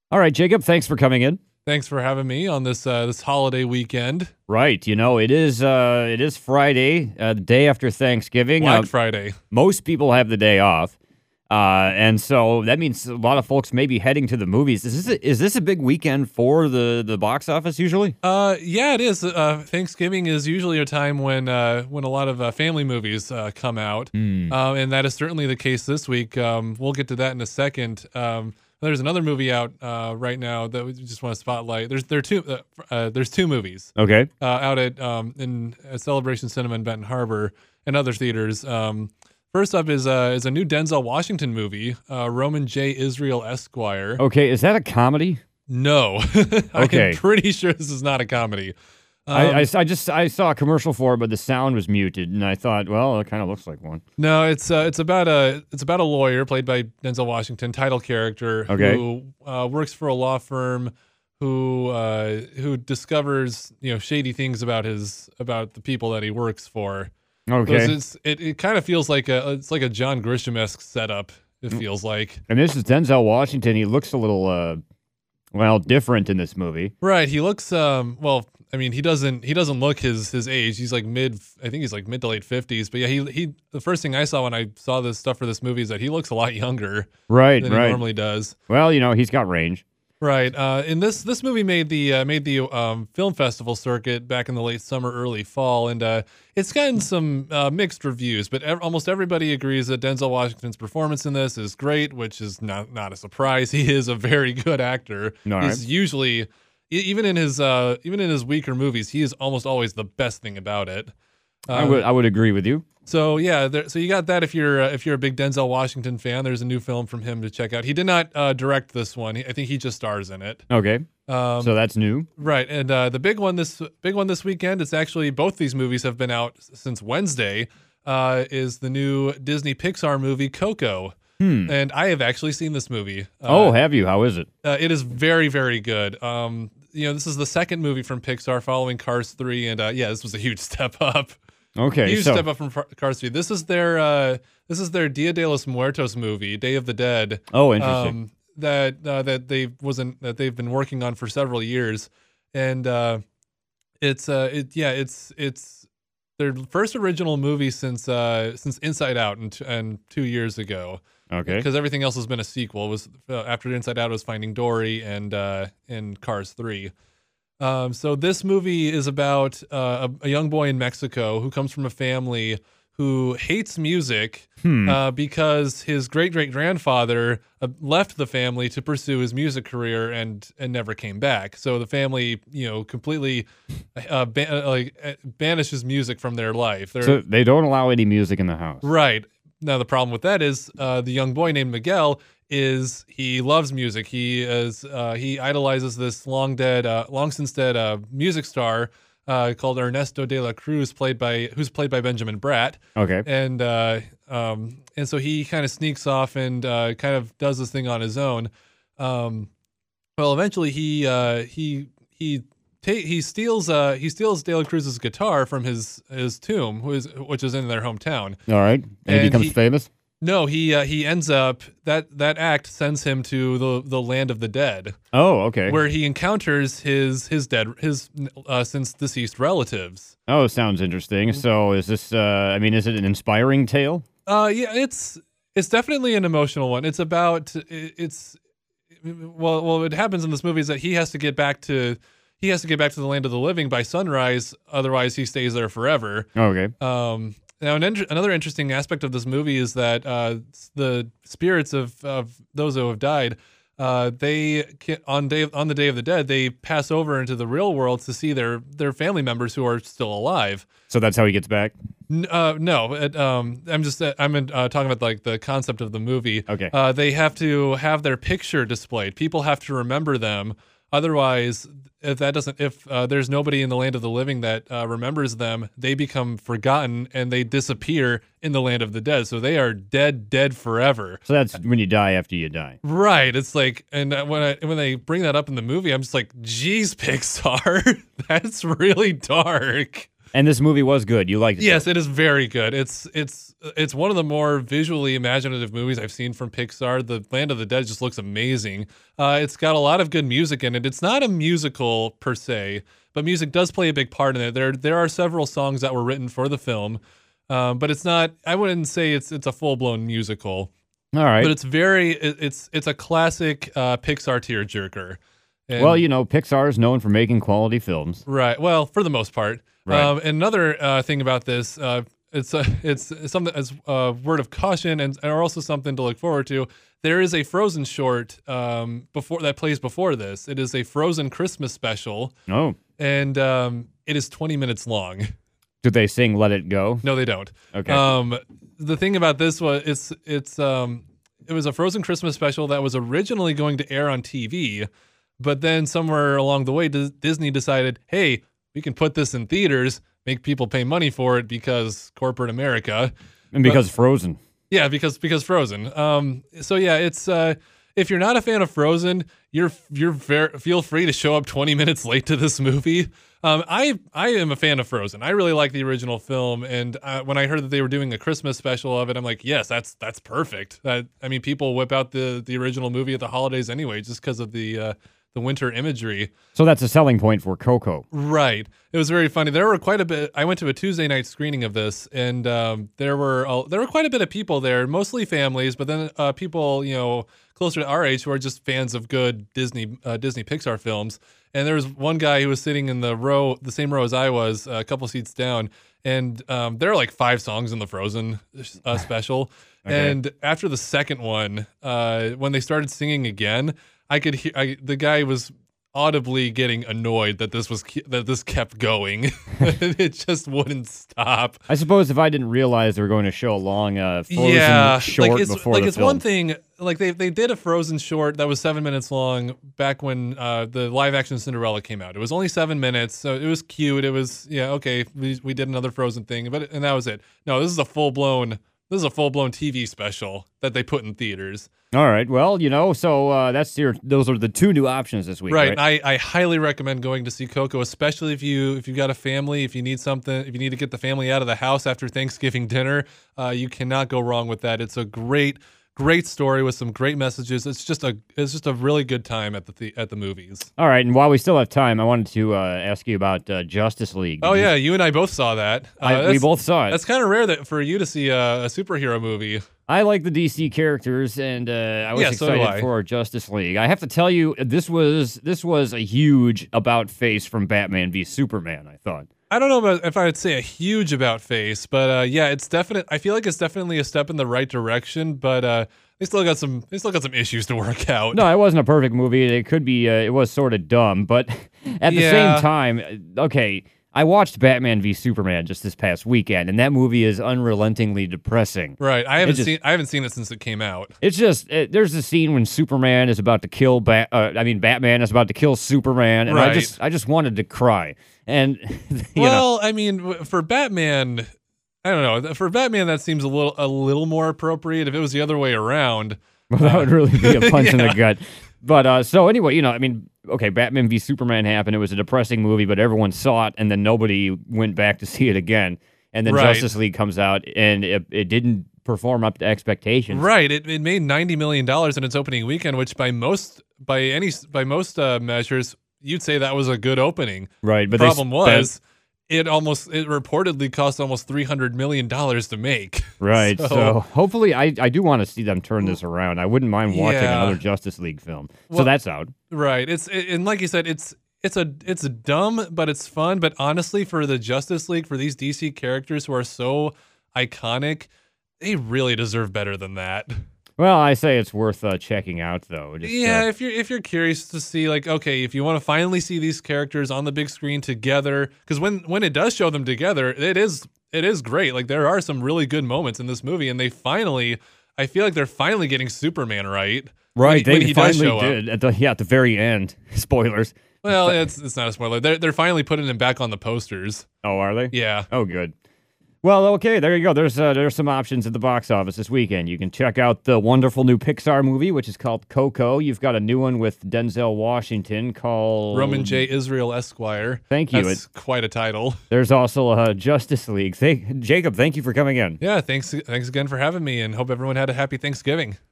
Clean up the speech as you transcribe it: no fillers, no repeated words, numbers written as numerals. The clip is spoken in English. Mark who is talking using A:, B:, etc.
A: All right, Jacob, thanks for coming in.
B: Thanks for having me on this holiday weekend.
A: Right, it is Friday, the day after Thanksgiving.
B: Black Friday.
A: Most people have the day off, and so that means a lot of folks may be heading to the movies. Is this a big weekend for the box office usually?
B: Yeah, it is. Thanksgiving is usually a time when a lot of family movies come out, and that is certainly the case this week. We'll get to that in a second. There's another movie out right now that we just want to spotlight. There's two movies.
A: Okay.
B: Out at in Celebration Cinema in Benton Harbor and other theaters. First up is a new Denzel Washington movie, Roman J. Israel Esquire.
A: Okay, is that a comedy?
B: No,
A: Okay.
B: I'm pretty sure this is not a comedy.
A: I saw a commercial for it, but the sound was muted, and I thought, well, it kind of looks like one.
B: No, it's about a lawyer played by Denzel Washington, title character,
A: Okay.
B: who works for a law firm, who discovers shady things about the people that he works for.
A: Okay.
B: So it kind of feels like it's like a John Grisham-esque setup. It feels like.
A: And this is Denzel Washington. He looks a little, different in this movie.
B: Right. He looks he doesn't look his age. He's like mid to late 50s. But yeah, he the first thing I saw when I saw this stuff for this movie is that he looks a lot younger
A: Right,
B: than
A: right.
B: he normally does.
A: Well, he's got range.
B: Right. And this movie made the film festival circuit back in the late summer, early fall, and it's gotten some mixed reviews. But almost everybody agrees that Denzel Washington's performance in this is great, which is not a surprise. He is a very good actor.
A: All
B: He's
A: right.
B: usually even in his weaker movies, he is almost always the best thing about it.
A: I would agree with you.
B: So yeah, so you got that if you're a big Denzel Washington fan. There's a new film from him to check out. He did not direct this one. I think he just stars in it.
A: Okay. So that's new.
B: Right, and the big one this weekend. It's actually both these movies have been out since Wednesday. Is the new Disney Pixar movie Coco. And I have actually seen this movie.
A: Have you? How is it?
B: It is very, very good. This is the second movie from Pixar following Cars 3, and this was a huge step up.
A: Okay.
B: Huge step up from Cars 3. This is their Dia de los Muertos movie, Day of the Dead.
A: Oh, interesting.
B: That they've been working on for several years, and it's their first original movie since Inside Out and 2 years ago.
A: Okay.
B: Because everything else has been a sequel. It was after Inside Out, it was Finding Dory and Cars 3. So this movie is about a young boy in Mexico who comes from a family who hates music because his great-great-grandfather left the family to pursue his music career and never came back. So the family, completely banishes music from their life.
A: So they don't allow any music in the house.
B: Right. Now, the problem with that is the young boy named Miguel he loves music. He idolizes this long since dead music star called Ernesto de la Cruz, who's played by Benjamin Bratt.
A: Okay.
B: And so he kind of sneaks off and kind of does this thing on his own. Eventually he steals De La Cruz's guitar from his tomb, which is in their hometown.
A: All right. And he becomes famous?
B: No, he ends up that act sends him to the land of the dead.
A: Oh, okay.
B: Where he encounters his since deceased relatives.
A: Oh, sounds interesting. So is this is it an inspiring tale?
B: Yeah, it's definitely an emotional one. It's about what happens in this movie is that he has to get back to the land of the living by sunrise, otherwise he stays there forever.
A: Okay.
B: Now, another interesting aspect of this movie is that the spirits of those who have died, on the Day of the Dead, they pass over into the real world to see their family members who are still alive.
A: So that's how he gets back?
B: No, I'm talking about like the concept of the movie.
A: Okay.
B: They have to have their picture displayed. People have to remember them. Otherwise, if there's nobody in the land of the living that remembers them, they become forgotten and they disappear in the land of the dead. So they are dead forever.
A: So that's when you die after you die.
B: Right. It's like, and when they bring that up in the movie, I'm just like, geez, Pixar, that's really dark.
A: And this movie was good. You liked it?
B: Yes, it is very good. It's one of the more visually imaginative movies I've seen from Pixar. The Land of the Dead just looks amazing. It's got a lot of good music in it. It's not a musical per se, but music does play a big part in it. There are several songs that were written for the film, but it's not. I wouldn't say it's a full blown musical.
A: All right.
B: But it's a classic Pixar tearjerker. And,
A: well, Pixar is known for making quality films.
B: right. Well, for the most part.
A: Right.
B: Another thing about this, it's something as a word of caution and also something to look forward to. There is a Frozen short before that plays before this. It is a Frozen Christmas special.
A: Oh.
B: And it is 20 minutes long.
A: Do they sing "Let It Go"?
B: No, they don't.
A: Okay.
B: The thing about this was it was a Frozen Christmas special that was originally going to air on TV, but then somewhere along the way, Disney decided, hey, we can put this in theaters, make people pay money for it because corporate America.
A: And because Frozen.
B: Yeah, because Frozen. So yeah, it's if you're not a fan of Frozen, feel free to show up 20 minutes late to this movie. I am a fan of Frozen. I really like the original film, and when I heard that they were doing a Christmas special of it, I'm like, yes, that's perfect. I mean, people whip out the original movie at the holidays anyway, just because of the winter imagery.
A: So that's a selling point for Coco.
B: Right. It was very funny. There were quite a bit. I went to a Tuesday night screening of this, and there were quite a bit of people there, mostly families, but then people closer to our age who are just fans of good Disney Pixar films. And there was one guy who was sitting in the same row as I was, a couple seats down, and there are like 5 songs in the Frozen special.
A: Okay.
B: And after the second one, when they started singing again, I could hear the guy was audibly getting annoyed that this kept going. It just wouldn't stop.
A: I suppose if I didn't realize they were going to show a long Frozen short before the
B: it's
A: film.
B: one thing. Like they did a Frozen short that was 7 minutes long back when the live action Cinderella came out. It was only 7 minutes, so it was cute. It was okay. We did another Frozen thing, and that was it. No, this is a full blown TV special that they put in theaters.
A: All right. Well, so those are the 2 new options this week, right?
B: And I highly recommend going to see Coco, especially if you've got a family, if you need to get the family out of the house after Thanksgiving dinner. You cannot go wrong with that. It's a great story with some great messages. It's just a really good time at the movies.
A: All right, and while we still have time, I wanted to ask you about Justice League.
B: Yeah, you and I both saw that.
A: We both saw it.
B: That's kind of rare for you to see a superhero movie.
A: I like the DC characters, and I was excited for Justice League. I have to tell you, this was a huge about face from Batman v Superman, I thought.
B: I don't know if I would say a huge about face, but it's definite. I feel like it's definitely a step in the right direction, but they still got some issues to work out.
A: No, it wasn't a perfect movie. It could be. It was sort of dumb, but at the same time, okay. I watched Batman v Superman just this past weekend, and that movie is unrelentingly depressing.
B: Right, I haven't seen it since it came out.
A: It's just there's a scene when Superman is about to kill Batman is about to kill Superman, and
B: right.
A: I just wanted to cry. And
B: I mean, for Batman, I don't know. For Batman, that seems a little more appropriate. If it was the other way around,
A: well, that would really be a punch in the gut. But so anyway, okay, Batman v Superman happened. It was a depressing movie, but everyone saw it, and then nobody went back to see it again. And then
B: right.
A: Justice League comes out, and it didn't perform up to expectations.
B: Right. It made $90 million in its opening weekend, which by most measures, you'd say that was a good opening.
A: Right. But
B: the problem was it reportedly cost almost $300 million to make.
A: Right. So hopefully I do want to see them turn this around. I wouldn't mind watching another Justice League film. So that's out.
B: Right. And like you said, it's dumb, but it's fun. But honestly, for the Justice League, for these DC characters who are so iconic, they really deserve better than that.
A: Well, I say it's worth checking out, though.
B: If you're curious to see, like, okay, if you want to finally see these characters on the big screen together, because when it does show them together, it is great. Like, there are some really good moments in this movie, and I feel like they're finally getting Superman right.
A: Right,
B: when
A: they
B: he
A: finally
B: does show
A: did
B: up.
A: at the very end. Spoilers.
B: Well, it's not a spoiler. They're finally putting him back on the posters.
A: Oh, are they?
B: Yeah.
A: Oh, good. Well, okay, there you go. There's some options at the box office this weekend. You can check out the wonderful new Pixar movie, which is called Coco. You've got a new one with Denzel Washington called
B: Roman J. Israel Esquire.
A: Thank you.
B: That's quite a title.
A: There's also Justice League. Jacob, thank you for coming in.
B: Yeah, thanks again for having me, and hope everyone had a happy Thanksgiving.